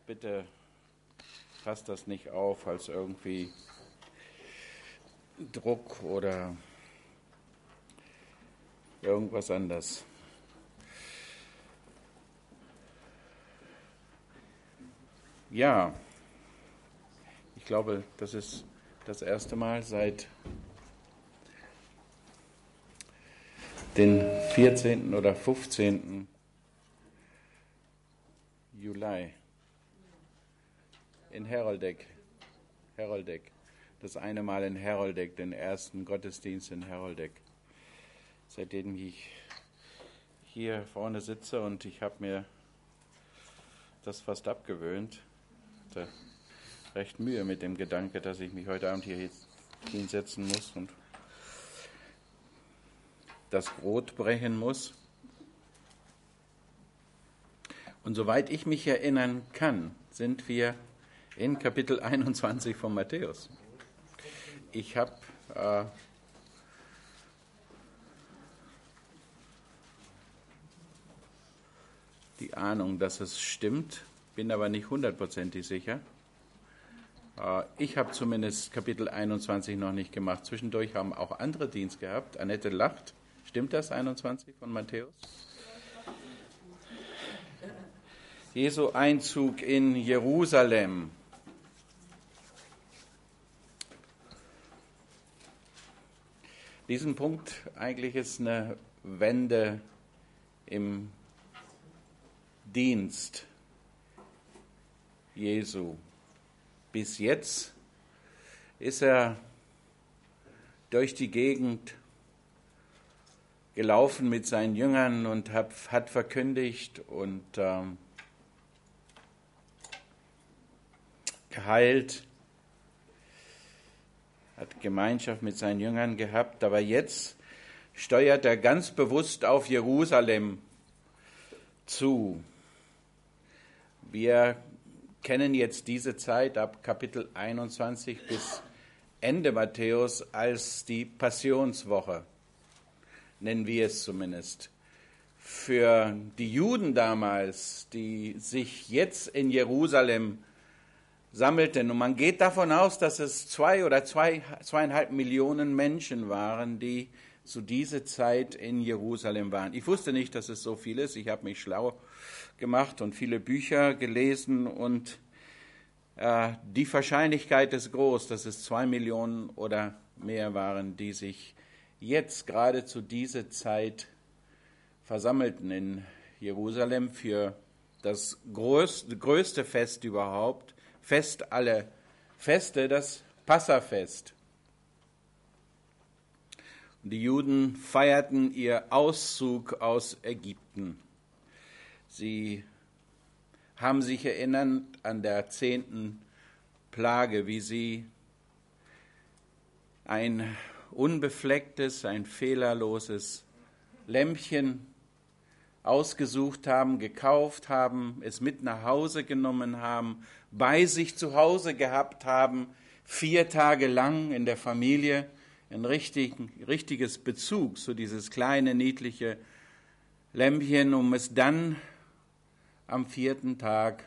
bitte fasst das nicht auf als irgendwie Druck oder irgendwas anderes. Ja, ich glaube, das ist das erste Mal seit den 14. oder 15. Juli in Heroldeck. Das eine Mal in Heroldeck, den ersten Gottesdienst in Heroldeck. Seitdem ich hier vorne sitze und ich habe mir das fast abgewöhnt. Hatte recht Mühe mit dem Gedanke, dass ich mich heute Abend hier hinsetzen muss und das Brot brechen muss. Und soweit ich mich erinnern kann, sind wir in Kapitel 21 von Matthäus. Ich habe die Ahnung, dass es stimmt, bin aber nicht hundertprozentig sicher. Ich habe zumindest Kapitel 21 noch nicht gemacht. Zwischendurch haben auch andere Dienst gehabt. Annette lacht. Stimmt das, 21 von Matthäus? Jesu Einzug in Jerusalem. Diesen Punkt eigentlich ist eine Wende im Dienst Jesu. Bis jetzt ist er durch die Gegend gelaufen mit seinen Jüngern und hat verkündigt und geheilt, hat Gemeinschaft mit seinen Jüngern gehabt, aber jetzt steuert er ganz bewusst auf Jerusalem zu. Wir kennen jetzt diese Zeit ab Kapitel 21 bis Ende Matthäus als die Passionswoche, nennen wir es zumindest. Für die Juden damals, die sich jetzt in Jerusalem sammelten, und man geht davon aus, dass es 2 oder 2,5 Millionen Menschen waren, die zu dieser Zeit in Jerusalem waren. Ich wusste nicht, dass es so viel ist. Ich habe mich schlau gemacht und viele Bücher gelesen und die Wahrscheinlichkeit ist groß, dass es 2 Millionen oder mehr waren, die sich jetzt gerade zu dieser Zeit versammelten in Jerusalem für das größte Fest überhaupt, Fest aller Feste, das Passafest. Die Juden feierten ihr Auszug aus Ägypten. Sie haben sich erinnert an der 10. Plage, wie sie ein unbeflecktes, ein fehlerloses Lämmchen ausgesucht haben, gekauft haben, es mit nach Hause genommen haben, bei sich zu Hause gehabt haben, 4 Tage lang in der Familie, ein richtiges Bezug zu dieses kleine, niedliche Lämmchen, um es dann am 4. Tag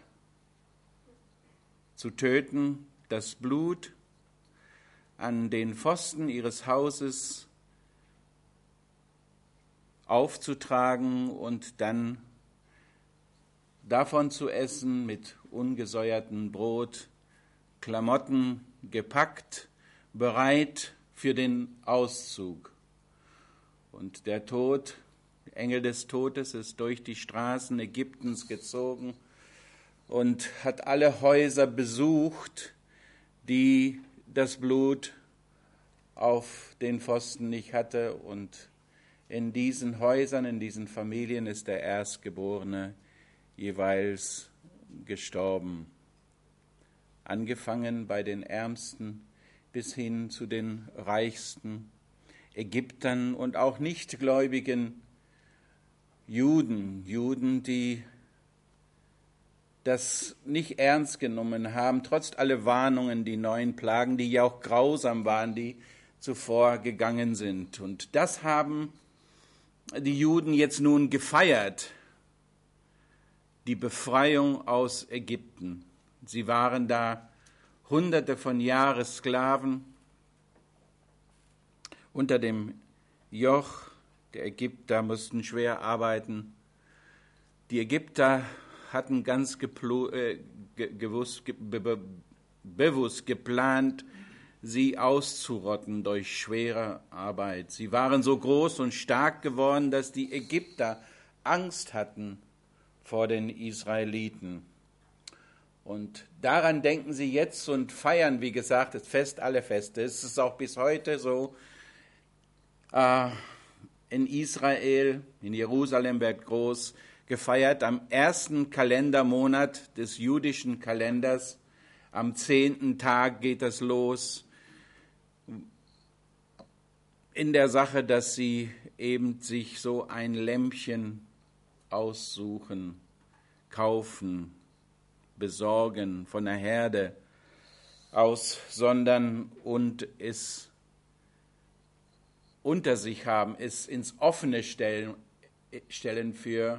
zu töten, das Blut an den Pfosten ihres Hauses aufzutragen und dann davon zu essen mit ungesäuertem Brot, Klamotten gepackt, bereit für den Auszug. Und der Engel des Todes ist durch die Straßen Ägyptens gezogen und hat alle Häuser besucht, die das Blut auf den Pfosten nicht hatte. Und in diesen Häusern, in diesen Familien ist der Erstgeborene jeweils gestorben. Angefangen bei den Ärmsten bis hin zu den reichsten Ägyptern und auch nichtgläubigen Juden, die das nicht ernst genommen haben, trotz aller Warnungen, die 9 Plagen, die ja auch grausam waren, die zuvor gegangen sind. Und das haben die Juden jetzt nun gefeiert, die Befreiung aus Ägypten. Sie waren da hunderte von Jahren Sklaven unter dem Joch der Ägypter, mussten schwer arbeiten. Die Ägypter hatten ganz bewusst geplant, sie auszurotten durch schwere Arbeit. Sie waren so groß und stark geworden, dass die Ägypter Angst hatten vor den Israeliten. Und daran denken sie jetzt und feiern, wie gesagt, das Fest aller Feste. Es ist auch bis heute so. In Israel, in Jerusalem wird groß gefeiert am ersten Kalendermonat des jüdischen Kalenders. Am 10. Tag geht das los. In der Sache, dass sie eben sich so ein Lämmchen aussuchen, kaufen, besorgen, von der Herde aussondern und es unter sich haben, es ins Offene stellen für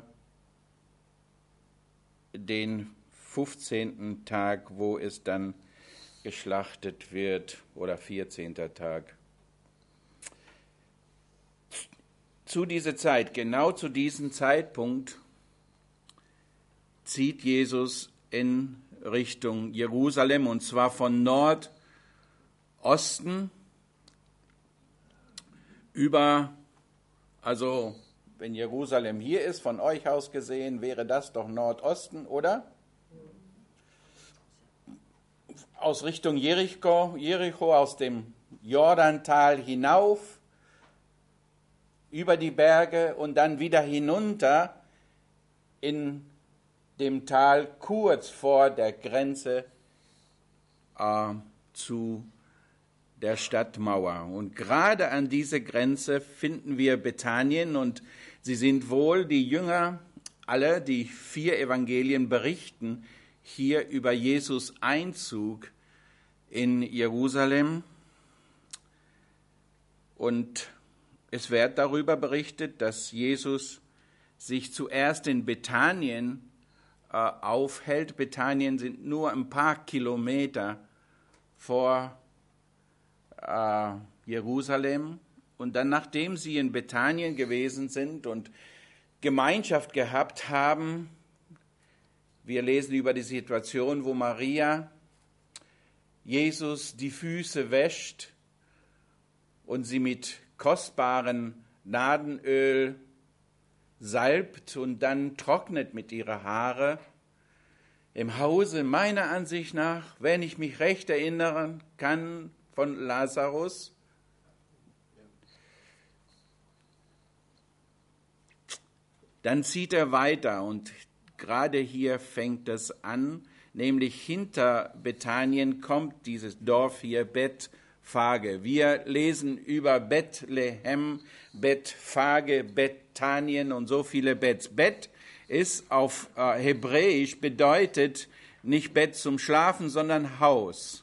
den 15. Tag, wo es dann geschlachtet wird, oder 14. Tag. Zu dieser Zeit, genau zu diesem Zeitpunkt, zieht Jesus in Richtung Jerusalem, und zwar von Nordosten über, also wenn Jerusalem hier ist, von euch aus gesehen, wäre das doch Nordosten, oder? Aus Richtung Jericho aus dem Jordantal hinauf, über die Berge und dann wieder hinunter in dem Tal kurz vor der Grenze zu der Stadtmauer. Und gerade an dieser Grenze finden wir Bethanien, und sie sind wohl die Jünger, alle, die 4 Evangelien berichten, hier über Jesus Einzug in Jerusalem. Und es wird darüber berichtet, dass Jesus sich zuerst in Bethanien aufhält. Bethanien sind nur ein paar Kilometer vor Jerusalem. Und dann, nachdem sie in Bethanien gewesen sind und Gemeinschaft gehabt haben, wir lesen über die Situation, wo Maria Jesus die Füße wäscht und sie mit kostbaren Nadenöl salbt und dann trocknet mit ihrer Haare. Im Hause, meiner Ansicht nach, wenn ich mich recht erinnern kann, von Lazarus. Dann zieht er weiter, und gerade hier fängt es an, nämlich hinter Bethanien kommt dieses Dorf hier, Bethphage. Wir lesen über Bethlehem, Bethphage, Bethanien und so viele Beths. Beth ist auf Hebräisch, bedeutet nicht Bett zum Schlafen, sondern Haus.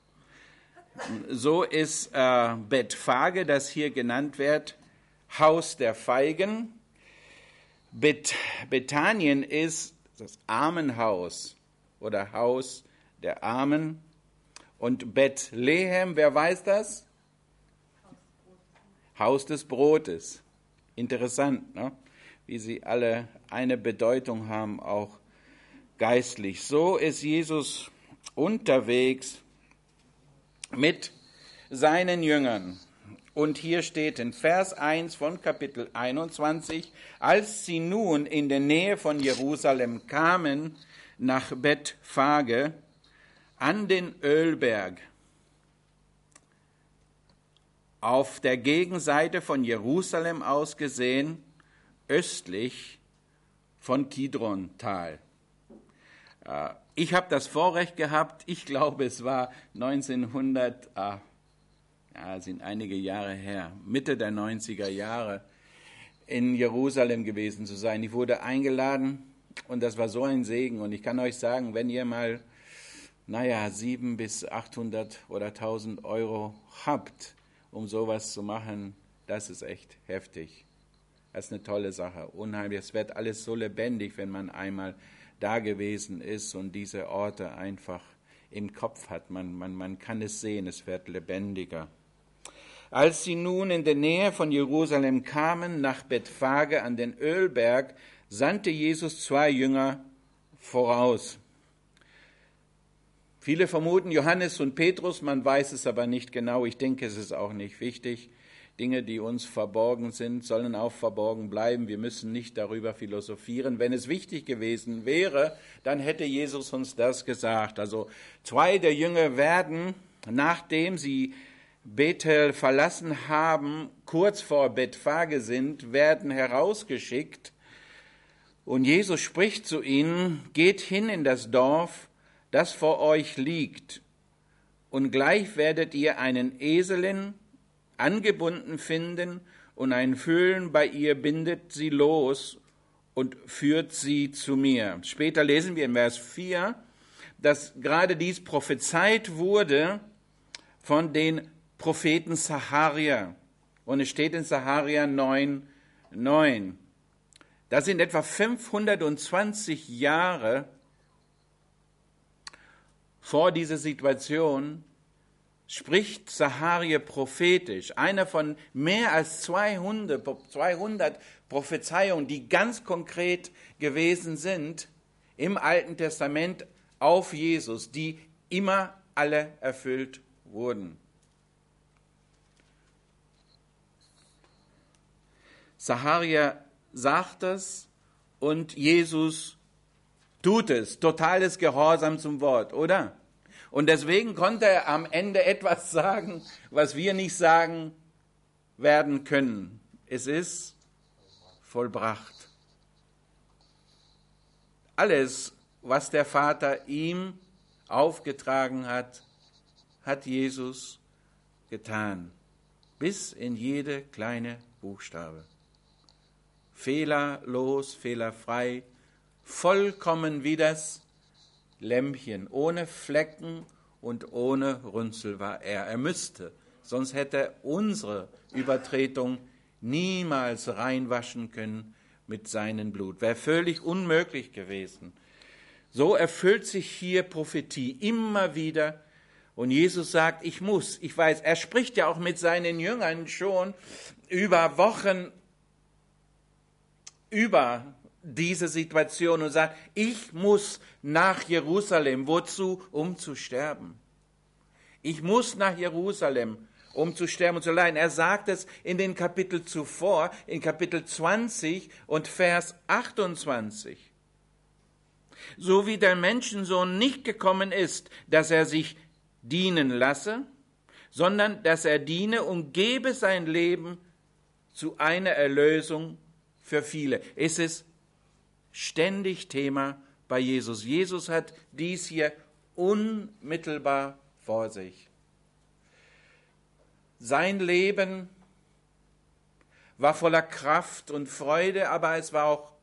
So ist Bethphage, das hier genannt wird, Haus der Feigen. Bethanien ist das Armenhaus oder Haus der Armen. Und Bethlehem, wer weiß das? Haus des Brotes. Interessant, ne? Wie sie alle eine Bedeutung haben, auch geistlich. So ist Jesus unterwegs mit seinen Jüngern. Und hier steht in Vers 1 von Kapitel 21, als sie nun in der Nähe von Jerusalem kamen, nach Bethphage, an den Ölberg, auf der Gegenseite von Jerusalem aus gesehen, östlich von Kidron-Tal. Ich habe das Vorrecht gehabt, ich glaube, es war 1900, sind einige Jahre her, Mitte der 90er Jahre, in Jerusalem gewesen zu sein. Ich wurde eingeladen und das war so ein Segen. Und ich kann euch sagen, wenn ihr mal, 700 bis 800 oder 1000 Euro habt, um sowas zu machen, das ist echt heftig. Das ist eine tolle Sache, unheimlich. Es wird alles so lebendig, wenn man einmal da gewesen ist und diese Orte einfach im Kopf hat. Man kann es sehen, es wird lebendiger. Als sie nun in der Nähe von Jerusalem kamen, nach Bethphage an den Ölberg, sandte Jesus 2 Jünger voraus. Viele vermuten Johannes und Petrus, man weiß es aber nicht genau. Ich denke, es ist auch nicht wichtig. Dinge, die uns verborgen sind, sollen auch verborgen bleiben. Wir müssen nicht darüber philosophieren. Wenn es wichtig gewesen wäre, dann hätte Jesus uns das gesagt. Also 2 der Jünger werden, nachdem sie Bethel verlassen haben, kurz vor Bethphage sind, werden herausgeschickt. Und Jesus spricht zu ihnen, geht hin in das Dorf, das vor euch liegt, und gleich werdet ihr einen Eselin angebunden finden und ein Füllen bei ihr, bindet sie los und führt sie zu mir. Später lesen wir in Vers 4, dass gerade dies prophezeit wurde von den Propheten Sacharia. Und es steht in Sacharia 9,9. Das sind etwa 520 Jahre vor dieser Situation, spricht Sacharia prophetisch. Einer von mehr als 200 Prophezeiungen, die ganz konkret gewesen sind im Alten Testament auf Jesus, die immer alle erfüllt wurden. Sacharia sagt es und Jesus tut es. Totales Gehorsam zum Wort, oder? Und deswegen konnte er am Ende etwas sagen, was wir nicht sagen werden können. Es ist vollbracht. Alles, was der Vater ihm aufgetragen hat, hat Jesus getan. Bis in jede kleine Buchstabe. Fehlerlos, fehlerfrei, vollkommen wie das Lämmchen, ohne Flecken und ohne Runzel war er. Er müsste, sonst hätte er unsere Übertretung niemals reinwaschen können mit seinem Blut. Wäre völlig unmöglich gewesen. So erfüllt sich hier Prophetie immer wieder. Und Jesus sagt, ich muss, ich weiß, er spricht ja auch mit seinen Jüngern schon über Wochen über diese Situation und sagt, ich muss nach Jerusalem. Wozu? Um zu sterben. Ich muss nach Jerusalem, um zu sterben und zu leiden. Er sagt es in den Kapitel zuvor, in Kapitel 20 und Vers 28. So wie der Menschensohn nicht gekommen ist, dass er sich dienen lasse, sondern dass er diene und gebe sein Leben zu einer Erlösung für viele. Es ist ständig Thema bei Jesus. Jesus hat dies hier unmittelbar vor sich. Sein Leben war voller Kraft und Freude, aber es war auch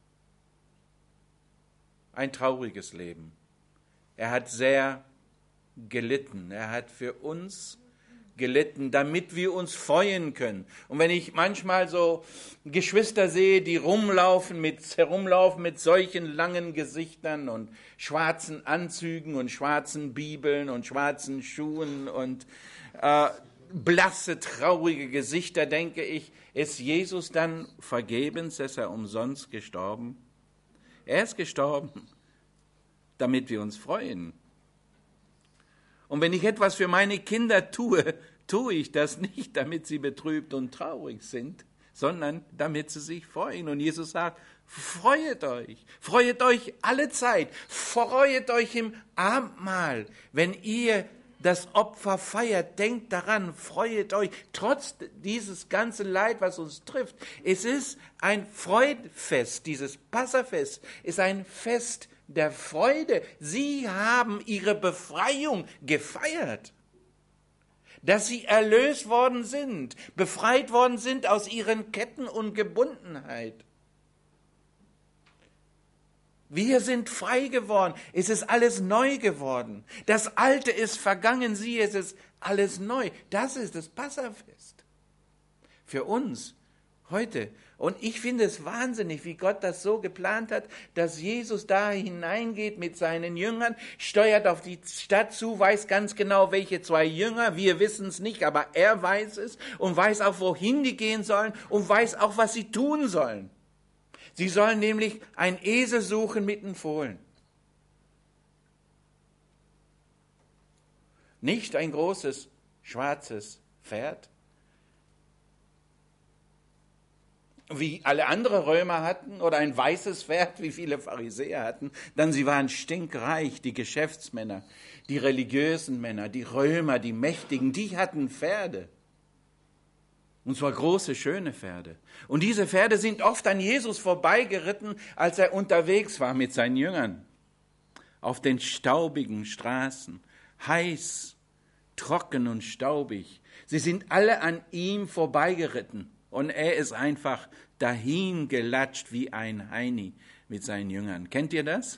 ein trauriges Leben. Er hat sehr gelitten. Er hat für uns gelitten, damit wir uns freuen können. Und wenn ich manchmal so Geschwister sehe, die herumlaufen mit solchen langen Gesichtern und schwarzen Anzügen und schwarzen Bibeln und schwarzen Schuhen und blasse, traurige Gesichter, denke ich, ist Jesus dann vergebens, ist er umsonst gestorben? Er ist gestorben, damit wir uns freuen. Und wenn ich etwas für meine Kinder tue, tue ich das nicht, damit sie betrübt und traurig sind, sondern damit sie sich freuen. Und Jesus sagt, freut euch alle Zeit, freut euch im Abendmahl. Wenn ihr das Opfer feiert, denkt daran, freut euch, trotz dieses ganzen Leid, was uns trifft. Es ist ein Freudfest, dieses Passafest ist ein Fest der Freude. Sie haben ihre Befreiung gefeiert, dass sie erlöst worden sind, befreit worden sind aus ihren Ketten und Gebundenheit. Wir sind frei geworden, es ist alles neu geworden. Das Alte ist vergangen, siehe, es ist alles neu. Das ist das Passafest für uns heute. Und ich finde es wahnsinnig, wie Gott das so geplant hat, dass Jesus da hineingeht mit seinen Jüngern, steuert auf die Stadt zu, weiß ganz genau, welche 2 Jünger, wir wissen es nicht, aber er weiß es und weiß auch, wohin die gehen sollen und weiß auch, was sie tun sollen. Sie sollen nämlich einen Esel suchen mit den Fohlen. Nicht ein großes, schwarzes Pferd, wie alle andere Römer hatten, oder ein weißes Pferd, wie viele Pharisäer hatten, denn sie waren stinkreich, die Geschäftsmänner, die religiösen Männer, die Römer, die Mächtigen, die hatten Pferde. Und zwar große, schöne Pferde. Und diese Pferde sind oft an Jesus vorbeigeritten, als er unterwegs war mit seinen Jüngern. Auf den staubigen Straßen, heiß, trocken und staubig. Sie sind alle an ihm vorbeigeritten. Und er ist einfach dahin gelatscht wie ein Heini mit seinen Jüngern. Kennt ihr das?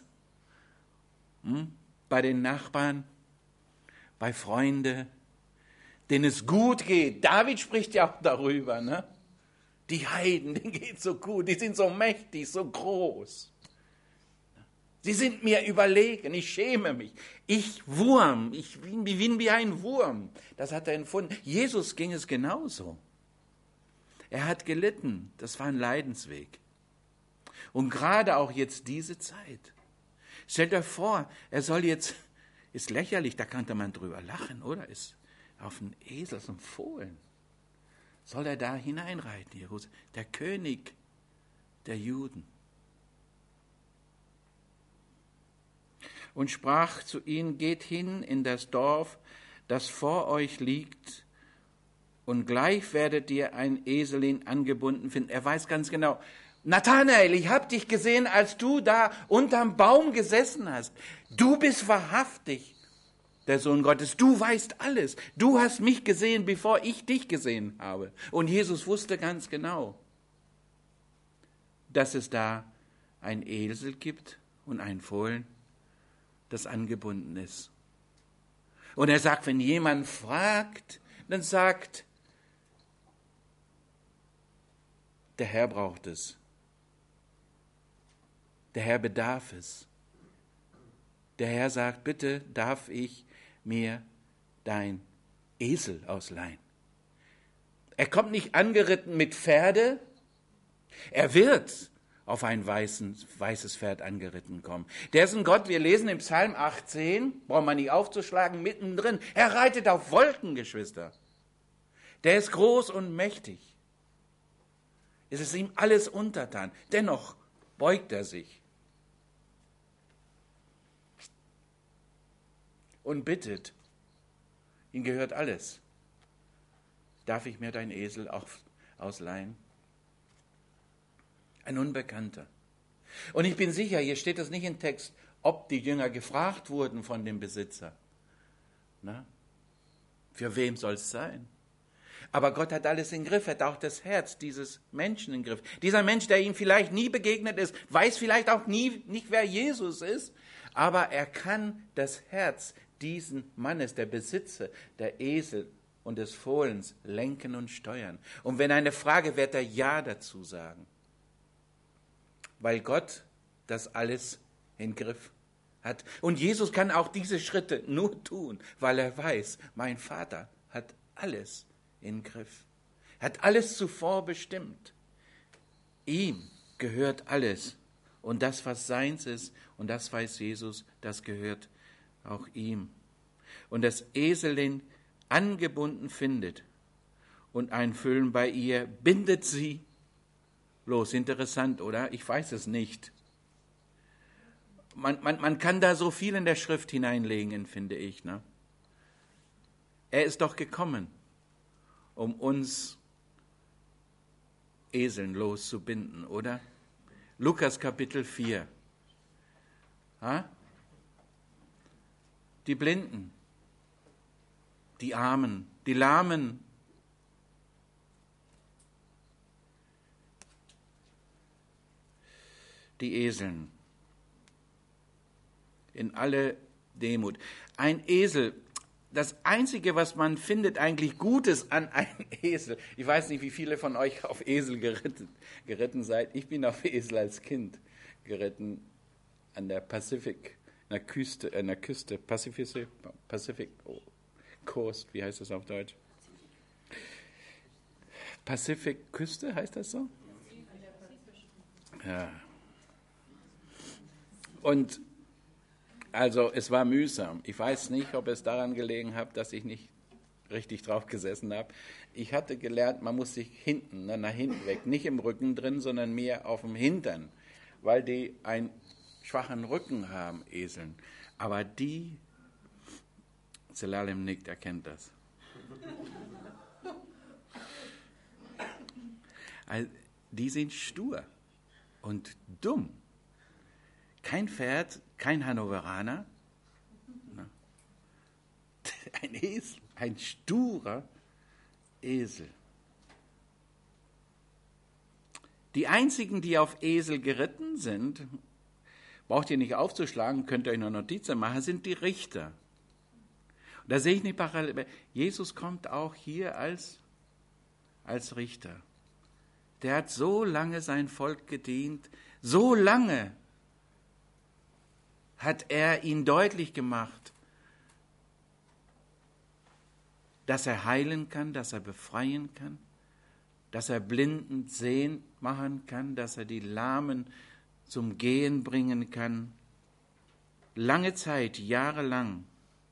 Bei den Nachbarn, bei Freunden, denen es gut geht. David spricht ja auch darüber, ne? Die Heiden, denen geht so gut, die sind so mächtig, so groß. Sie sind mir überlegen, ich schäme mich. Ich bin wie ein Wurm. Das hat er empfunden. Jesus ging es genauso. Er hat gelitten, das war ein Leidensweg. Und gerade auch jetzt diese Zeit. Stellt euch vor, er soll jetzt, ist lächerlich, da könnte man drüber lachen, oder? Ist auf einen Esel, so ein Fohlen. Soll er da hineinreiten, Jerusalem? Der König der Juden. Und sprach zu ihnen, geht hin in das Dorf, das vor euch liegt, und gleich werdet ihr ein Eselin angebunden finden. Er weiß ganz genau, Nathanael, ich habe dich gesehen, als du da unterm Baum gesessen hast. Du bist wahrhaftig der Sohn Gottes. Du weißt alles. Du hast mich gesehen, bevor ich dich gesehen habe. Und Jesus wusste ganz genau, dass es da ein Esel gibt und ein Fohlen, das angebunden ist. Und er sagt, wenn jemand fragt, dann sagt, der Herr braucht es. Der Herr bedarf es. Der Herr sagt, bitte darf ich mir dein Esel ausleihen. Er kommt nicht angeritten mit Pferde. Er wird auf ein weißes Pferd angeritten kommen. Der ist ein Gott, wir lesen im Psalm 18, braucht man nicht aufzuschlagen, mittendrin. Er reitet auf Wolken, Geschwister. Der ist groß und mächtig. Es ist ihm alles untertan. Dennoch beugt er sich und bittet. Ihm gehört alles. Darf ich mir dein Esel ausleihen? Ein Unbekannter. Und ich bin sicher, hier steht es nicht im Text, ob die Jünger gefragt wurden von dem Besitzer. Na? Für wem soll es sein? Aber Gott hat alles im Griff, er hat auch das Herz dieses Menschen im Griff. Dieser Mensch, der ihm vielleicht nie begegnet ist, weiß vielleicht auch nicht, wer Jesus ist, aber er kann das Herz diesen Mannes, der Besitzer, der Esel und des Fohlens, lenken und steuern. Und wenn eine Frage, wird er Ja dazu sagen. Weil Gott das alles im Griff hat. Und Jesus kann auch diese Schritte nur tun, weil er weiß, mein Vater hat alles im Griff. Er hat alles zuvor bestimmt. Ihm gehört alles. Und das, was seins ist, und das weiß Jesus, das gehört auch ihm. Und das Eselin angebunden findet und ein Füllen bei ihr, bindet sie los. Interessant, oder? Ich weiß es nicht. Man kann da so viel in der Schrift hineinlegen, finde ich. Ne? Er ist doch gekommen, um uns Eseln loszubinden, oder? Lukas Kapitel 4. Ha? Die Blinden, die Armen, die Lahmen, die Eseln. In alle Demut. Ein Esel, das Einzige, was man findet, eigentlich Gutes an einem Esel. Ich weiß nicht, wie viele von euch auf Esel geritten seid. Ich bin auf Esel als Kind geritten an der Pacific, an der Küste, Pacific Coast, wie heißt das auf Deutsch? Pacific Küste, heißt das so? Ja. Und also es war mühsam. Ich weiß nicht, ob es daran gelegen hat, dass ich nicht richtig drauf gesessen habe. Ich hatte gelernt, man muss sich hinten, nach hinten weg, nicht im Rücken drin, sondern mehr auf dem Hintern, weil die einen schwachen Rücken haben, Eseln. Aber die, Zelalem nickt, erkennt das. Also, die sind stur und dumm. Kein Pferd, kein Hannoveraner, ein Esel, ein sturer Esel. Die einzigen, die auf Esel geritten sind, braucht ihr nicht aufzuschlagen, könnt ihr euch noch Notizen machen, sind die Richter. Und da sehe ich nicht parallel. Jesus kommt auch hier als Richter. Der hat so lange sein Volk gedient, so lange hat er ihnen deutlich gemacht, dass er heilen kann, dass er befreien kann, dass er Blinden sehend machen kann, dass er die Lahmen zum Gehen bringen kann. Lange Zeit, jahrelang.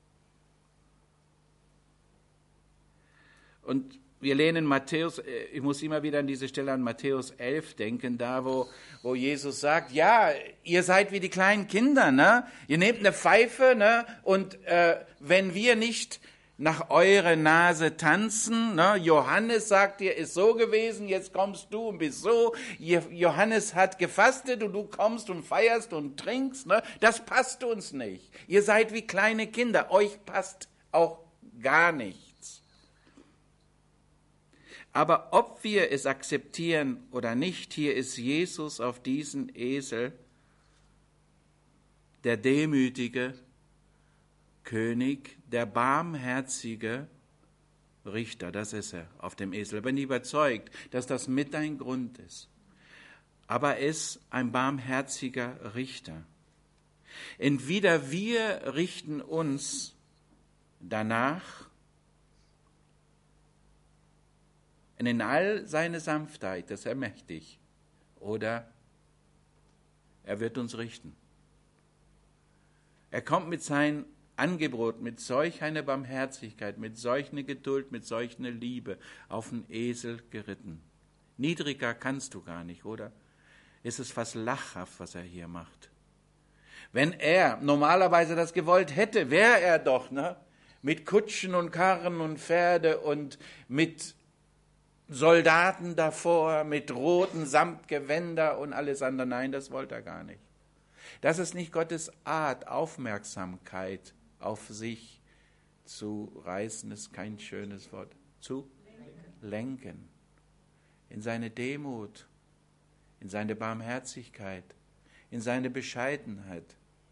Und wir lehnen Matthäus, ich muss immer wieder an diese Stelle an Matthäus 11 denken, da wo Jesus sagt, ja, ihr seid wie die kleinen Kinder, ne? Ihr nehmt eine Pfeife, ne? Und wenn wir nicht nach eurer Nase tanzen, ne? Johannes sagt dir, ist so gewesen, jetzt kommst du und bist so, Johannes hat gefastet und du kommst und feierst und trinkst, ne? Das passt uns nicht. Ihr seid wie kleine Kinder, euch passt auch gar nichts. Aber ob wir es akzeptieren oder nicht, hier ist Jesus auf diesen Esel, der demütige König, der barmherzige Richter, das ist er auf dem Esel. Ich bin überzeugt, dass das mit ein Grund ist. Aber er ist ein barmherziger Richter. Entweder wir richten uns danach, und in all seine Sanftheit, das ist er mächtig, oder er wird uns richten. Er kommt mit seinem Angebot, mit solch einer Barmherzigkeit, mit solch einer Geduld, mit solch einer Liebe auf den Esel geritten. Niedriger kannst du gar nicht, oder? Es ist fast lachhaft, was er hier macht. Wenn er normalerweise das gewollt hätte, wäre er doch, ne? Mit Kutschen und Karren und Pferde und mit Soldaten davor, mit roten Samtgewänder und alles andere. Nein, das wollte er gar nicht. Das ist nicht Gottes Art, Aufmerksamkeit auf sich zu reißen, ist kein schönes Wort. Zu lenken. In seine Demut, in seine Barmherzigkeit, in seine Bescheidenheit.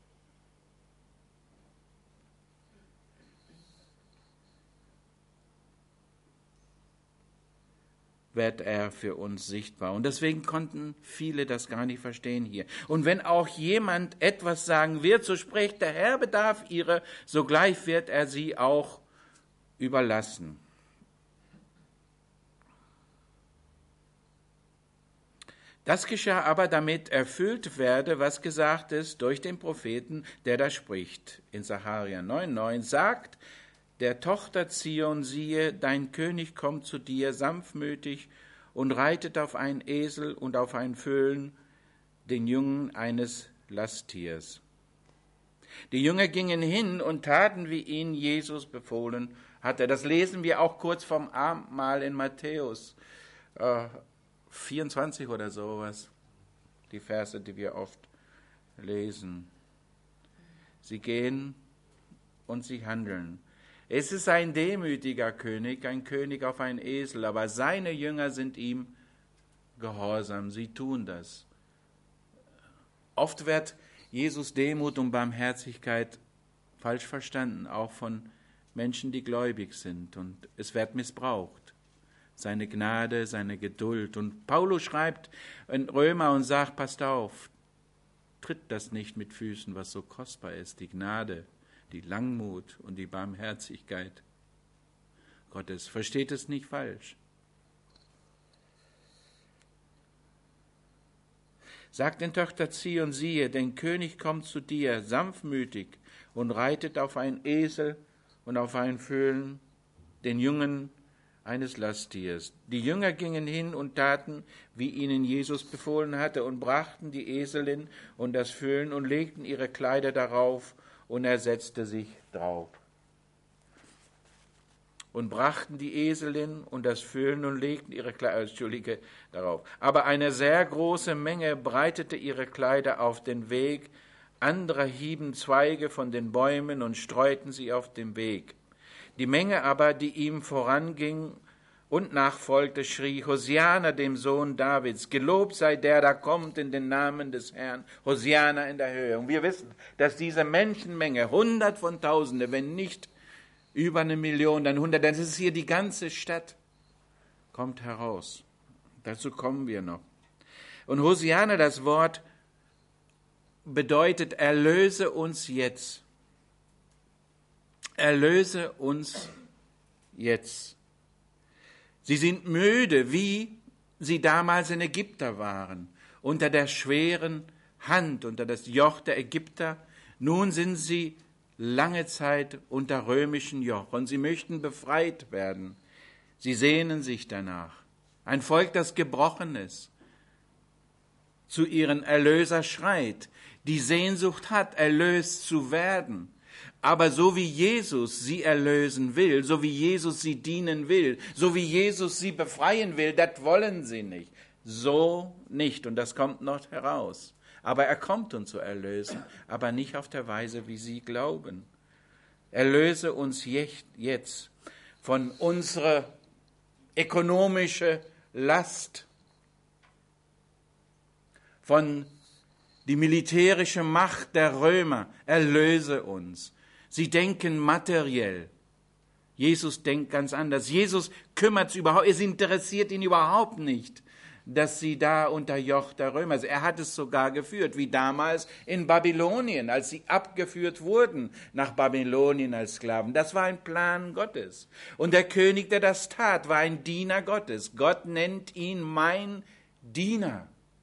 Wird er für uns sichtbar. Und deswegen konnten viele das gar nicht verstehen hier. Und wenn auch jemand etwas sagen wird, so spricht der Herr bedarf ihrer, sogleich wird er sie auch überlassen. Das geschah aber, damit erfüllt werde, was gesagt ist durch den Propheten, der da spricht. In Sacharja 9,9 sagt, der Tochter Zion, siehe, dein König kommt zu dir sanftmütig und reitet auf einen Esel und auf einen Föhlen, den Jungen eines Lasttiers. Die Jünger gingen hin und taten, wie ihnen Jesus befohlen hatte. Das lesen wir auch kurz vom Abendmahl in Matthäus 24 oder sowas, die Verse, die wir oft lesen. Sie gehen und sie handeln. Es ist ein demütiger König, ein König auf einen Esel, aber seine Jünger sind ihm gehorsam, sie tun das. Oft wird Jesus Demut und Barmherzigkeit falsch verstanden, auch von Menschen, die gläubig sind, und es wird missbraucht. Seine Gnade, seine Geduld. Und Paulus schreibt in Römer und sagt, passt auf, tritt das nicht mit Füßen, was so kostbar ist, die Gnade, die Langmut und die Barmherzigkeit Gottes. Versteht es nicht falsch. Sagt den Töchter Zion, siehe, den König kommt zu dir, sanftmütig, und reitet auf einen Esel und auf einen Föhlen, den Jungen eines Lasttiers. Die Jünger gingen hin und taten, wie ihnen Jesus befohlen hatte, und brachten die Eselin und das Föhlen und legten ihre Kleider darauf, und er setzte sich drauf. Und brachten die Eselin und das Föhlen und legten ihre Kleider, darauf. Aber eine sehr große Menge breitete ihre Kleider auf den Weg, andere hieben Zweige von den Bäumen und streuten sie auf dem Weg. Die Menge aber, die ihm voranging und nachfolgte, schrie, Hosiana dem Sohn Davids, gelobt sei der, da kommt in den Namen des Herrn, Hosiana in der Höhe. Und wir wissen, dass diese Menschenmenge, Hundert von Tausende, wenn nicht über 1 Million, dann 100, dann ist es hier die ganze Stadt, kommt heraus. Dazu kommen wir noch. Und Hosiana, das Wort, bedeutet, erlöse uns jetzt. Erlöse uns jetzt. Sie sind müde, wie sie damals in Ägypten waren, unter der schweren Hand, unter das Joch der Ägypter. Nun sind sie lange Zeit unter römischen Joch und sie möchten befreit werden. Sie sehnen sich danach. Ein Volk, das gebrochen ist, zu ihren Erlöser schreit, die Sehnsucht hat, erlöst zu werden. Aber so wie Jesus sie erlösen will, so wie Jesus sie dienen will, so wie Jesus sie befreien will, das wollen sie nicht. So nicht, und das kommt noch heraus. Aber er kommt uns zu erlösen, aber nicht auf der Weise, wie sie glauben. Erlöse uns jetzt von unserer ökonomischen Last, von die militärische Macht der Römer. Erlöse uns. Sie denken materiell. Jesus denkt ganz anders. Jesus kümmert sich überhaupt, es interessiert ihn überhaupt nicht, dass sie da unter Joch der Römer sind. Er hat es sogar geführt, wie damals in Babylonien, als sie abgeführt wurden nach Babylonien als Sklaven. Das war ein Plan Gottes. Und der König, der das tat, war ein Diener Gottes. Gott nennt ihn mein Diener,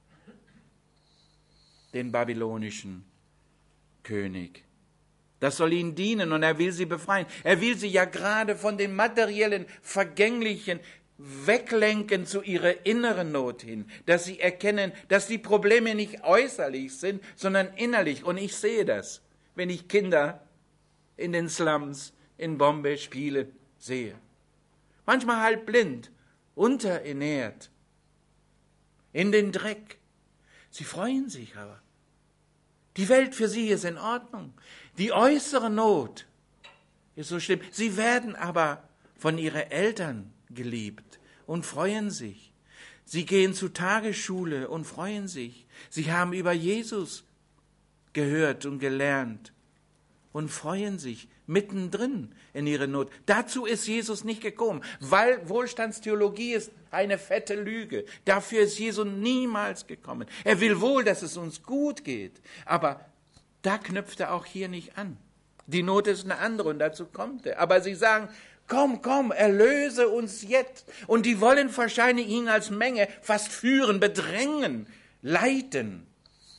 den babylonischen König. Das soll ihnen dienen und er will sie befreien. Er will sie ja gerade von dem materiellen, vergänglichen weglenken zu ihrer inneren Not hin, dass sie erkennen, dass die Probleme nicht äußerlich sind, sondern innerlich. Und ich sehe das, wenn ich Kinder in den Slums in Bombay spielen sehe. Manchmal halb blind, unterernährt, in den Dreck. Sie freuen sich aber. Die Welt für sie ist in Ordnung. Die äußere Not ist so schlimm. Sie werden aber von ihren Eltern geliebt und freuen sich. Sie gehen zur Tagesschule und freuen sich. Sie haben über Jesus gehört und gelernt und freuen sich mittendrin in ihrer Not. Dazu ist Jesus nicht gekommen, weil Wohlstandstheologie ist eine fette Lüge. Dafür ist Jesus niemals gekommen. Er will wohl, dass es uns gut geht, aber da knüpft er auch hier nicht an. Die Not ist eine andere und dazu kommt er. Aber sie sagen, komm, erlöse uns jetzt. Und die wollen wahrscheinlich ihn als Menge fast führen, bedrängen, leiten.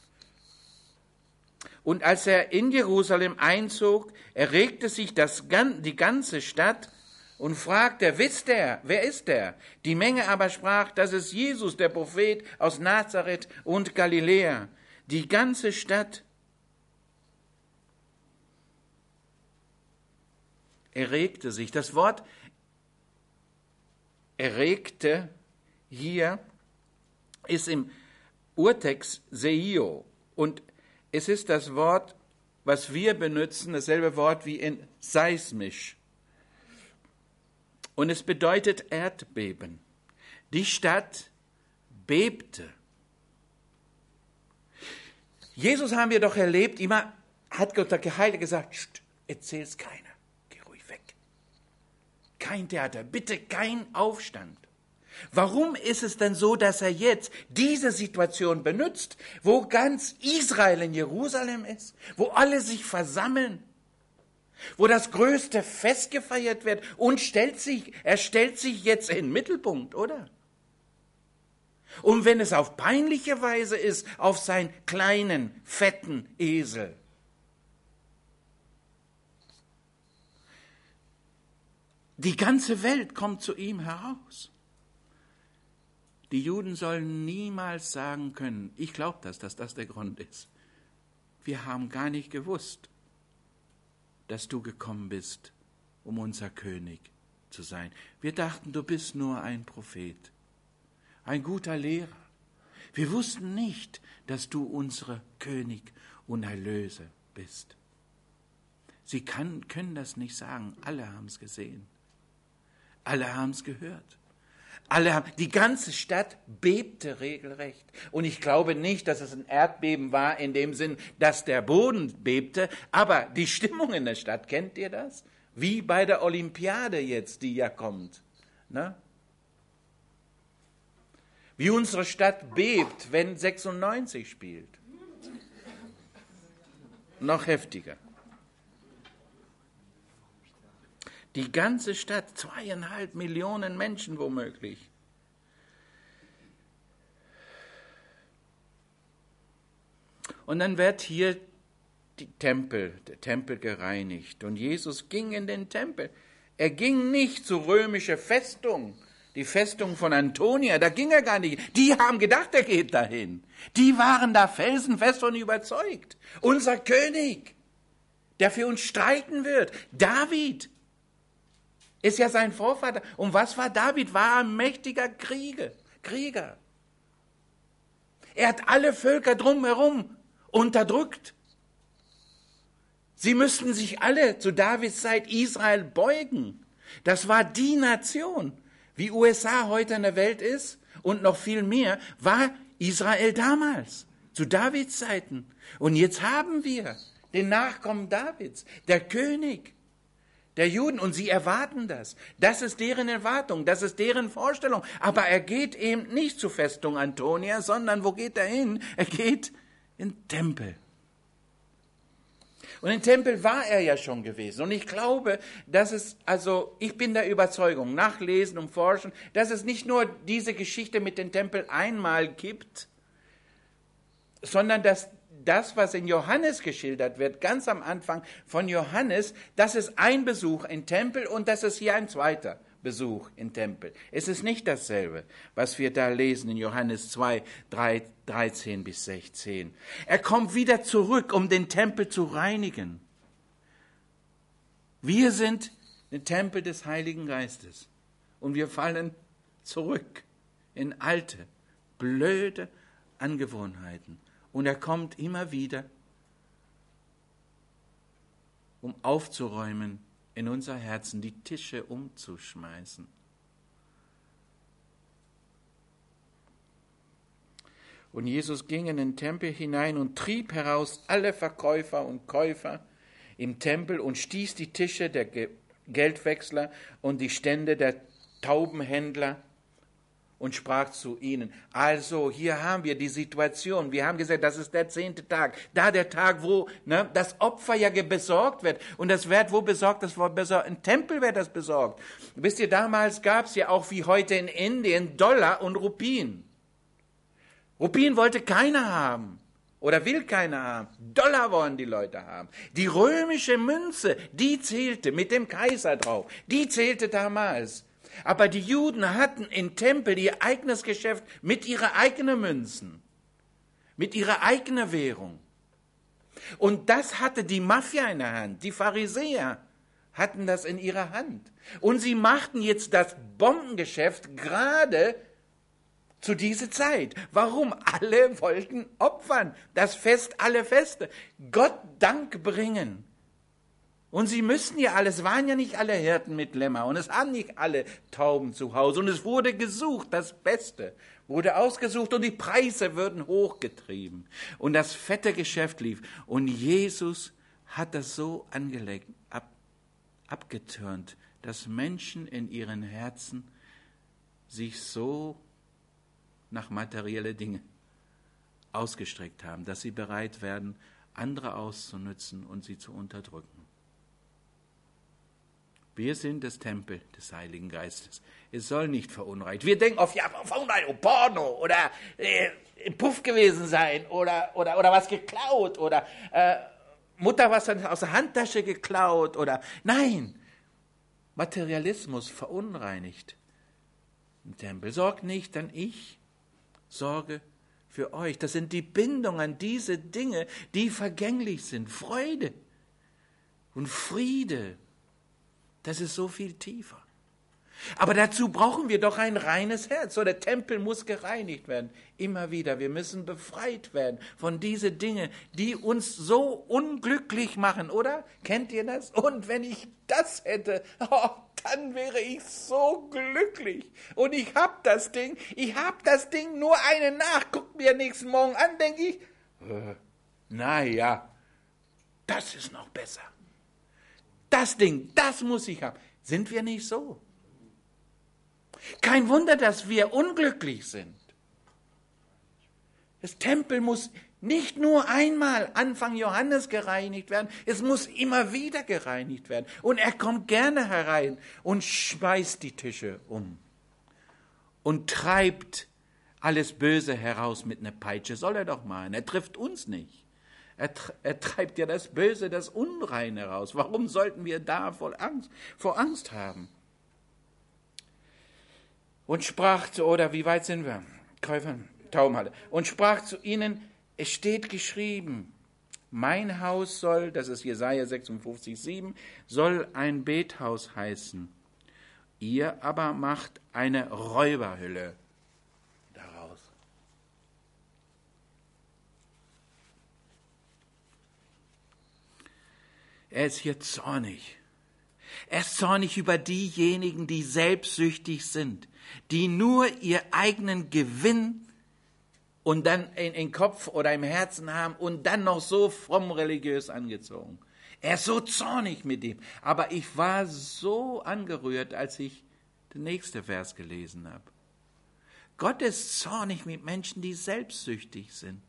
Und als er in Jerusalem einzog, erregte sich die ganze Stadt und fragte, wer ist der? Die Menge aber sprach, das ist Jesus, der Prophet aus Nazareth und Galiläa. Die ganze Stadt erregte sich. Das Wort erregte hier ist im Urtext seio und es ist das Wort, was wir benutzen, dasselbe Wort wie in seismisch. Und es bedeutet Erdbeben. Die Stadt bebte. Jesus haben wir doch erlebt, immer hat Gott der Geheilte gesagt, erzähl's keiner, geh ruhig weg. kein Theater, bitte kein Aufstand. Warum ist es denn so, dass er jetzt diese Situation benutzt, wo ganz Israel in Jerusalem ist, wo alle sich versammeln, wo das größte Fest gefeiert wird und er stellt sich jetzt in den Mittelpunkt, oder? Und wenn es auf peinliche Weise ist, auf seinen kleinen, fetten Esel. Die ganze Welt kommt zu ihm heraus. Die Juden sollen niemals sagen können, ich glaube dass das der Grund ist. Wir haben gar nicht gewusst, dass du gekommen bist, um unser König zu sein. Wir dachten, du bist nur ein Prophet, ein guter Lehrer. Wir wussten nicht, dass du unser König und Erlöser bist. Sie können das nicht sagen. Alle haben es gesehen. Alle haben es gehört. Die ganze Stadt bebte regelrecht. Und ich glaube nicht, dass es ein Erdbeben war in dem Sinn, dass der Boden bebte, aber die Stimmung in der Stadt, kennt ihr das? Wie bei der Olympiade jetzt, die ja kommt. Ne? Wie unsere Stadt bebt, wenn 96 spielt. Noch heftiger. Die ganze Stadt, 2,5 Millionen Menschen womöglich. Und dann wird hier der Tempel gereinigt. Und Jesus ging in den Tempel. Er ging nicht zur römischen Festung, die Festung von Antonia, da ging er gar nicht. Die haben gedacht, er geht dahin. Die waren da felsenfest von überzeugt. Unser König, der für uns streiten wird, David, ist ja sein Vorvater. Und was war David? War ein mächtiger Krieger. Er hat alle Völker drumherum unterdrückt. Sie müssten sich alle zu Davids Zeit Israel beugen. Das war die Nation. Wie USA heute in der Welt ist und noch viel mehr, war Israel damals, zu Davids Zeiten. Und jetzt haben wir den Nachkommen Davids, der König der Juden, und sie erwarten das. Das ist deren Erwartung, das ist deren Vorstellung. Aber er geht eben nicht zur Festung Antonia, sondern wo geht er hin? Er geht in den Tempel. Und im Tempel war er ja schon gewesen. Und ich glaube, ich bin der Überzeugung, nachlesen und forschen, dass es nicht nur diese Geschichte mit dem Tempel einmal gibt, sondern dass das, was in Johannes geschildert wird, ganz am Anfang von Johannes, das ist ein Besuch im Tempel und das ist hier ein zweiter Besuch im Tempel. Es ist nicht dasselbe, was wir da lesen in Johannes 2, 13 bis 16. Er kommt wieder zurück, um den Tempel zu reinigen. Wir sind der Tempel des Heiligen Geistes und wir fallen zurück in alte, blöde Angewohnheiten. Und er kommt immer wieder, um aufzuräumen in unser Herzen, die Tische umzuschmeißen. Und Jesus ging in den Tempel hinein und trieb heraus alle Verkäufer und Käufer im Tempel und stieß die Tische der Geldwechsler und die Stände der Taubenhändler und sprach zu ihnen. Also, hier haben wir die Situation. Wir haben gesagt, das ist der 10. Tag. Da der Tag, wo das Opfer ja besorgt wird. Und das wird wo besorgt? Das wird besorgt. Im Tempel wird das besorgt. Wisst ihr, damals gab es ja auch wie heute in Indien Dollar und Rupien. Rupien wollte keiner haben. Oder will keiner haben. Dollar wollen die Leute haben. Die römische Münze, die zählte mit dem Kaiser drauf. Die zählte damals. Aber die Juden hatten im Tempel ihr eigenes Geschäft mit ihren eigenen Münzen, mit ihrer eigenen Währung. Und das hatte die Mafia in der Hand. Die Pharisäer hatten das in ihrer Hand. Und sie machten jetzt das Bombengeschäft gerade zu dieser Zeit. Warum? Alle wollten opfern. Das Fest, alle Feste. Gott Dank bringen. Und sie müssen ja alle, es waren ja nicht alle Hirten mit Lämmer und es haben nicht alle Tauben zu Hause. Und es wurde gesucht, das Beste wurde ausgesucht und die Preise wurden hochgetrieben. Und das fette Geschäft lief. Und Jesus hat das so angelegt. abgetürnt, dass Menschen in ihren Herzen sich so nach materielle Dinge ausgestreckt haben, dass sie bereit werden, andere auszunützen und sie zu unterdrücken. Wir sind das Tempel des Heiligen Geistes. Es soll nicht verunreinigt. Wir denken oft, ja, Verunreinigung, Porno oder im Puff gewesen sein oder was geklaut oder Mutter was aus der Handtasche geklaut oder nein, Materialismus verunreinigt im Tempel. Sorgt nicht, denn ich sorge für euch. Das sind die Bindungen an diese Dinge, die vergänglich sind. Freude und Friede. Das ist so viel tiefer. Aber dazu brauchen wir doch ein reines Herz. So, der Tempel muss gereinigt werden. Immer wieder. Wir müssen befreit werden von diesen Dingen, die uns so unglücklich machen, oder? Kennt ihr das? Und wenn ich das hätte, dann wäre ich so glücklich. Und ich hab das Ding nur eine Nacht. Guckt mir nächsten Morgen an, denke ich, naja, das ist noch besser. Das Ding, das muss ich haben. Sind wir nicht so? Kein Wunder, dass wir unglücklich sind. Das Tempel muss nicht nur einmal Anfang Johannes gereinigt werden, es muss immer wieder gereinigt werden. Und er kommt gerne herein und schmeißt die Tische um und treibt alles Böse heraus mit einer Peitsche. Soll er doch machen, er trifft uns nicht. Er treibt ja das Böse, das Unreine raus. Warum sollten wir da vor Angst haben? Und sprach oder wie weit sind wir? Taumhalle. Und sprach zu ihnen, es steht geschrieben, mein Haus soll, das ist Jesaja 56,7, soll ein Bethaus heißen. Ihr aber macht eine Räuberhülle daraus. Er ist hier zornig. Er ist zornig über diejenigen, die selbstsüchtig sind, die nur ihr eigenen Gewinn und dann in den Kopf oder im Herzen haben und dann noch so fromm religiös angezogen. Er ist so zornig mit ihm. Aber ich war so angerührt, als ich den nächsten Vers gelesen habe. Gott ist zornig mit Menschen, die selbstsüchtig sind.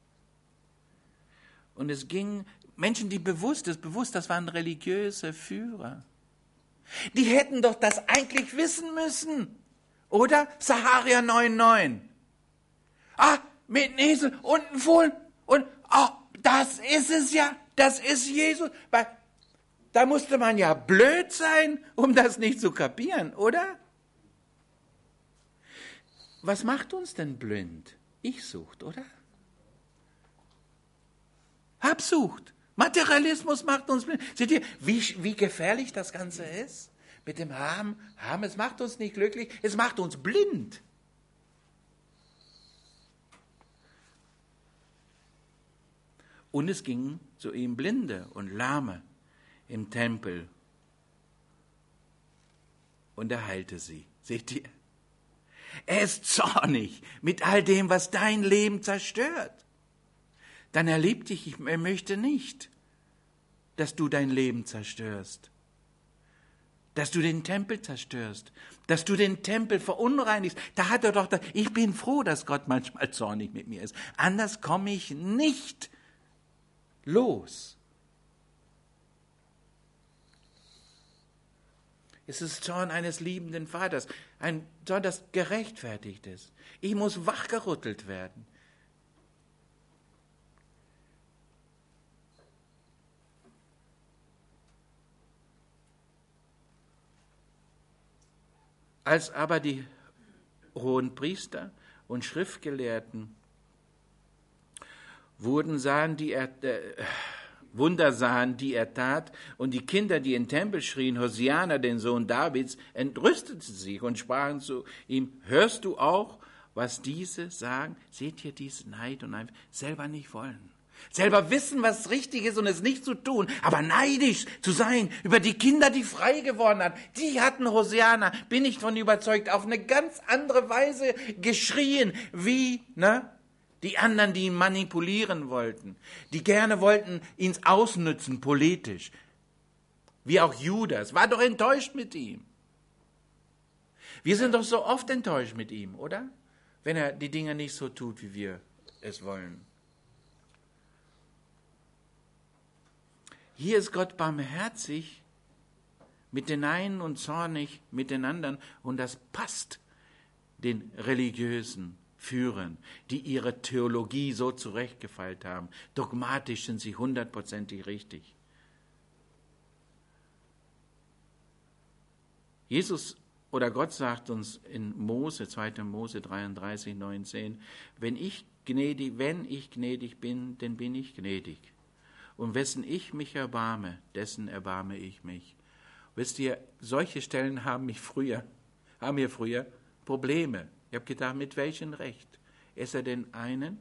Und es ging Menschen, die bewusst, das waren religiöse Führer. Die hätten doch das eigentlich wissen müssen. Oder? Sacharja 9,9. Mit einem Esel und einem Fohlen. Und, das ist es ja. Das ist Jesus. Weil, da musste man ja blöd sein, um das nicht zu kapieren, oder? Was macht uns denn blind? Ich-Sucht, oder? Habsucht. Materialismus macht uns blind. Seht ihr, wie gefährlich das Ganze ist? Mit dem Haben, es macht uns nicht glücklich, es macht uns blind. Und es gingen zu ihm Blinde und Lahme im Tempel. Und er heilte sie. Seht ihr? Er ist zornig mit all dem, was dein Leben zerstört. Dann er liebt dich, er möchte nicht, dass du dein Leben zerstörst. Dass du den Tempel zerstörst, dass du den Tempel verunreinigst. Da hat er doch, ich bin froh, dass Gott manchmal zornig mit mir ist. Anders komme ich nicht los. Es ist Zorn eines liebenden Vaters, ein Zorn, das gerechtfertigt ist. Ich muss wachgerüttelt werden. Als aber die Hohenpriester und Schriftgelehrten Wunder sahen, die er tat, und die Kinder, die im Tempel schrien, Hosianna, den Sohn Davids, entrüsteten sich und sprachen zu ihm, hörst du auch, was diese sagen? Seht ihr dies Neid und einfach selber nicht wollen? Selber wissen, was richtig ist und es nicht zu tun, aber neidisch zu sein über die Kinder, die frei geworden haben. Die hatten Hosianna, bin ich von überzeugt, auf eine ganz andere Weise geschrien, wie die anderen, die ihn manipulieren wollten, die gerne wollten ihn ausnützen politisch. Wie auch Judas, war doch enttäuscht mit ihm. Wir sind doch so oft enttäuscht mit ihm, oder? Wenn er die Dinge nicht so tut, wie wir es wollen. Hier ist Gott barmherzig mit den einen und zornig mit den anderen. Und das passt den religiösen Führern, die ihre Theologie so zurechtgefeilt haben. Dogmatisch sind sie 100%ig richtig. Jesus oder Gott sagt uns in Mose, 2. Mose 33, 19, wenn ich gnädig bin, dann bin ich gnädig. Und wessen ich mich erbarme, dessen erbarme ich mich. Wisst ihr, solche Stellen haben wir früher Probleme. Ich habe gedacht, mit welchem Recht? Ist er den einen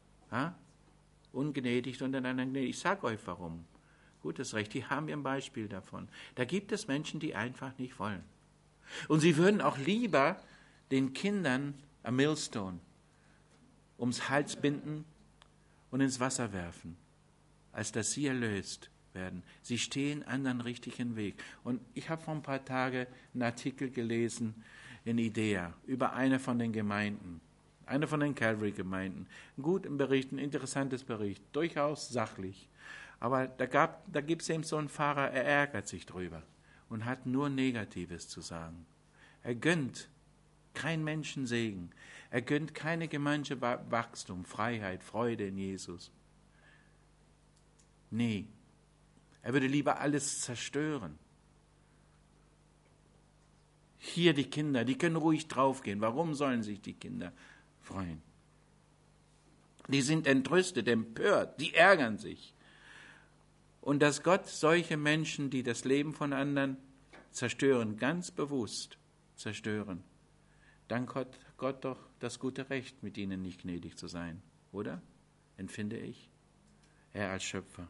ungnädig und den anderen gnädig? Ich sage euch warum. Gutes Recht, hier haben wir ein Beispiel davon. Da gibt es Menschen, die einfach nicht wollen. Und sie würden auch lieber den Kindern am Millstone ums Hals binden und ins Wasser werfen, als dass sie erlöst werden. Sie stehen anderen richtigen Weg. Und ich habe vor ein paar Tagen einen Artikel gelesen in Idea über eine von den Gemeinden, eine von den Calvary-Gemeinden. Ein guter Bericht, ein interessantes Bericht, durchaus sachlich. Aber da gibt es eben so einen Pfarrer, er ärgert sich drüber und hat nur Negatives zu sagen. Er gönnt keinen Menschen Segen. Er gönnt keine Gemeinde Wachstum, Freiheit, Freude in Jesus. Nee, er würde lieber alles zerstören. Hier die Kinder, die können ruhig draufgehen. Warum sollen sich die Kinder freuen? Die sind entrüstet, empört, die ärgern sich. Und dass Gott solche Menschen, die das Leben von anderen zerstören, ganz bewusst zerstören, dann hat Gott doch das gute Recht, mit ihnen nicht gnädig zu sein, oder? Empfinde ich. Er als Schöpfer.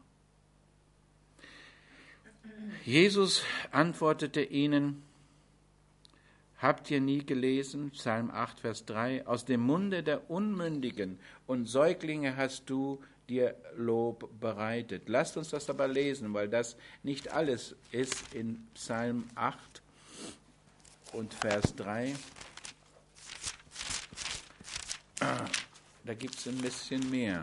Jesus antwortete ihnen, habt ihr nie gelesen, Psalm 8, Vers 3, aus dem Munde der Unmündigen und Säuglinge hast du dir Lob bereitet. Lasst uns das aber lesen, weil das nicht alles ist in Psalm 8 und Vers 3. Da gibt es ein bisschen mehr.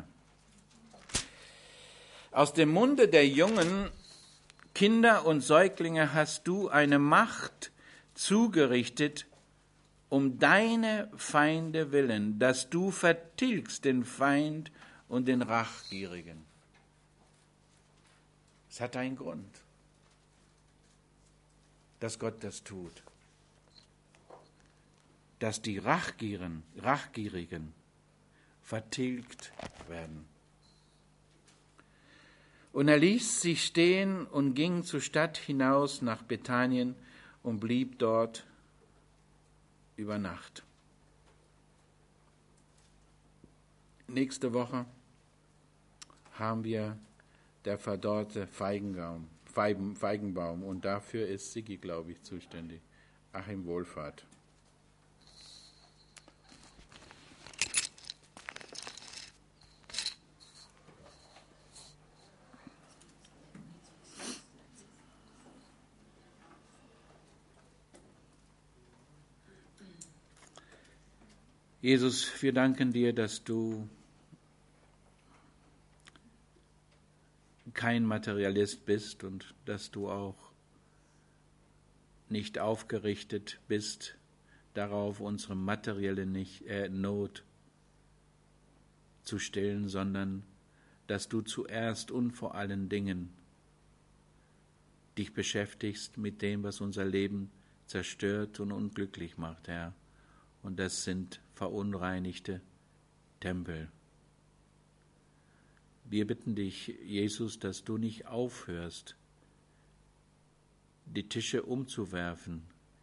Aus dem Munde der Jungen, Kinder und Säuglinge hast du eine Macht zugerichtet, um deine Feinde willen, dass du vertilgst den Feind und den Rachgierigen. Es hat einen Grund, dass Gott das tut. Dass die Rachgierigen vertilgt werden. Und er ließ sie stehen und ging zur Stadt hinaus nach Bethanien und blieb dort über Nacht. Nächste Woche haben wir der verdorrte Feigenbaum und dafür ist Siggi, glaube ich, zuständig. Achim Wohlfahrt. Jesus, wir danken dir, dass du kein Materialist bist und dass du auch nicht aufgerichtet bist darauf, unsere materielle Not zu stillen, sondern dass du zuerst und vor allen Dingen dich beschäftigst mit dem, was unser Leben zerstört und unglücklich macht, Herr. Und das sind verunreinigte Tempel. Wir bitten dich, Jesus, dass du nicht aufhörst, die Tische umzuwerfen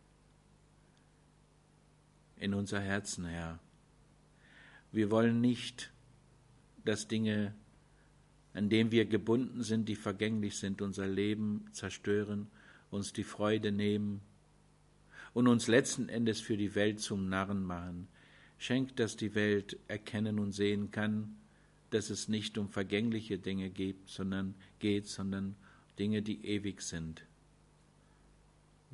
in unser Herzen, Herr. Wir wollen nicht, dass Dinge, an denen wir gebunden sind, die vergänglich sind, unser Leben zerstören, uns die Freude nehmen und uns letzten Endes für die Welt zum Narren machen. Schenk, dass die Welt erkennen und sehen kann, dass es nicht um vergängliche Dinge geht, sondern Dinge, die ewig sind.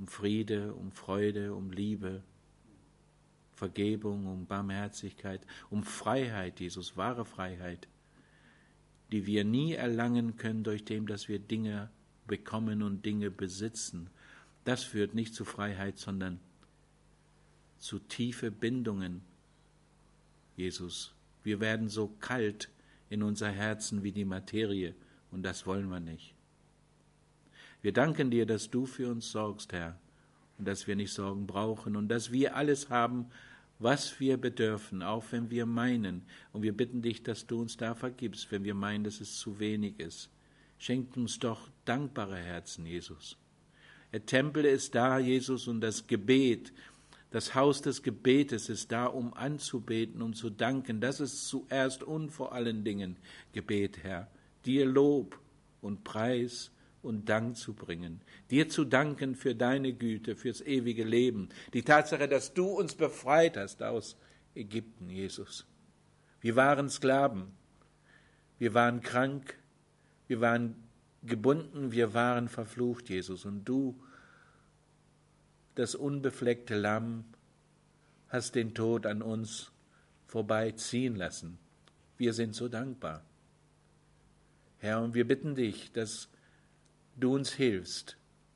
Friede, um Freude, um Liebe, Vergebung, um Barmherzigkeit, um Freiheit, Jesus, wahre Freiheit, die wir nie erlangen können durch dem, dass wir Dinge bekommen und Dinge besitzen. Das führt nicht zu Freiheit, sondern zu tiefe Bindungen, Jesus. Wir werden so kalt in unser Herzen wie die Materie, und das wollen wir nicht. Wir danken dir, dass du für uns sorgst, Herr, und dass wir nicht Sorgen brauchen und dass wir alles haben, was wir bedürfen, auch wenn wir meinen. Und wir bitten dich, dass du uns da vergibst, wenn wir meinen, dass es zu wenig ist. Schenkt uns doch dankbare Herzen, Jesus. Der Tempel ist da, Jesus, und das Gebet, das Haus des Gebetes ist da, um anzubeten, um zu danken. Das ist zuerst und vor allen Dingen Gebet, Herr. Dir Lob und Preis und Dank zu bringen. Dir zu danken für deine Güte, fürs ewige Leben. Die Tatsache, dass du uns befreit hast aus Ägypten, Jesus. Wir waren Sklaven. Wir waren krank. Wir waren gebunden. Wir waren verflucht, Jesus. Und du, das unbefleckte Lamm, hast den Tod an uns vorbeiziehen lassen. Wir sind so dankbar. Herr, und wir bitten dich, dass du uns hilfst,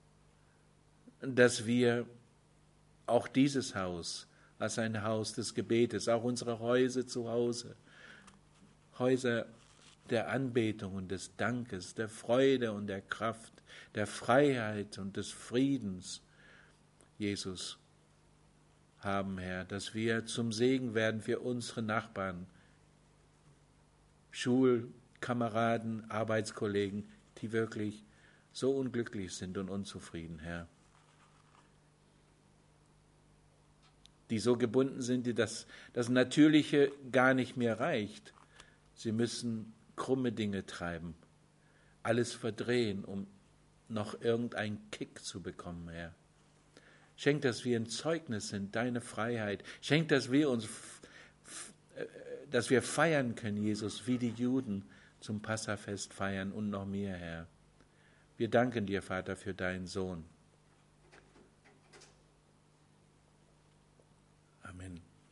dass wir auch dieses Haus als ein Haus des Gebetes, auch unsere Häuser zu Hause, Häuser der Anbetung und des Dankes, der Freude und der Kraft, der Freiheit und des Friedens, Jesus, haben, Herr, dass wir zum Segen werden für unsere Nachbarn, Schulkameraden, Arbeitskollegen, die wirklich so unglücklich sind und unzufrieden, Herr. Die so gebunden sind, die das Natürliche gar nicht mehr reicht. Sie müssen krumme Dinge treiben, alles verdrehen, um noch irgendeinen Kick zu bekommen, Herr. Schenk, dass wir ein Zeugnis sind, deine Freiheit. Schenk, dass wir feiern können, Jesus, wie die Juden zum Passafest feiern und noch mehr, Herr. Wir danken dir, Vater, für deinen Sohn.